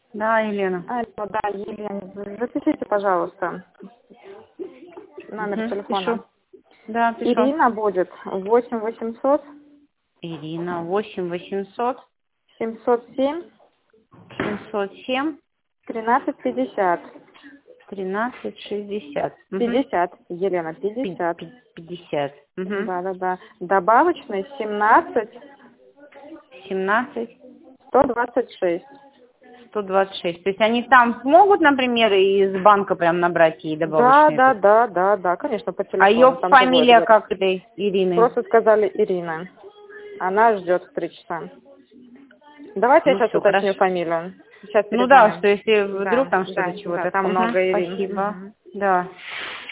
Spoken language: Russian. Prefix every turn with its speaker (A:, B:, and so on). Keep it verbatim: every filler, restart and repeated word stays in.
A: Да, Елена.
B: Алло, да, Елена, запишите, пожалуйста, номер
A: Угу,
B: телефона.
A: пишу. Да, пишу.
B: Ирина будет восемь восемьсот.
A: Ирина, восемь восемьсот.
B: семьсот семь.
A: семьсот семь.
B: тринадцать пятьдесят.
A: тринадцать шестьдесят.
B: пятьдесят, Елена, пятьдесят.
A: пятьдесят. Угу.
B: Да, да, да. Добавочный семнадцать.
A: семнадцать.
B: сто двадцать шесть.
A: сто двадцать шесть. То есть они там смогут, например, из банка прям набрать ей
B: Да,
A: добавочные?
B: да, да, да, да, конечно, по телефону.
A: А ее
B: там
A: фамилия
B: другой
A: как этой Ирины?
B: Просто сказали Ирина. Она ждет в три часа. Давайте
A: Ну,
B: я сейчас
A: все,
B: уточню
A: хорошо.
B: фамилию. Сейчас
A: Ну да,
B: перезвоню.
A: что если
B: Да,
A: вдруг там
B: да,
A: что-то чего-то.
B: да, там
A: Угу,
B: много Ирин.
A: спасибо.
B: Мгм.
A: Да.